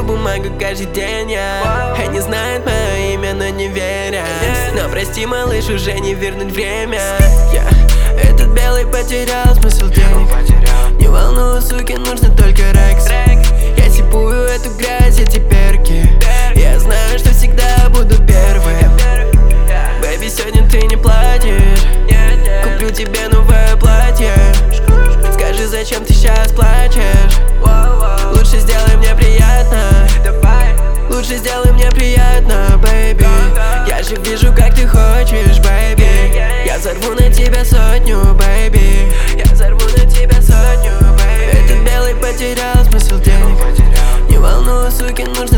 пишу бумагу каждый день я. Они знают мое имя, но не верят. Но прости, малыш, уже не вернуть время. Этот белый потерял смысл денег. Не волнуй, суки, нужно только рекс. Я типую эту грязь, эти перки. Я знаю, что всегда буду первым. Бэйби, сегодня ты не платишь. Куплю тебе новое платье. Скажи, зачем ты сейчас плачешь? Лучше сделай мне приятно. Лучше сделай мне приятно, бэйби. Я же вижу, как ты хочешь, бэйби. Я взорву на тебя сотню, бэйби. Я взорву на тебя сотню, бэйби. Этот белый потерял смысл денег. Не волнуй, суки, нужно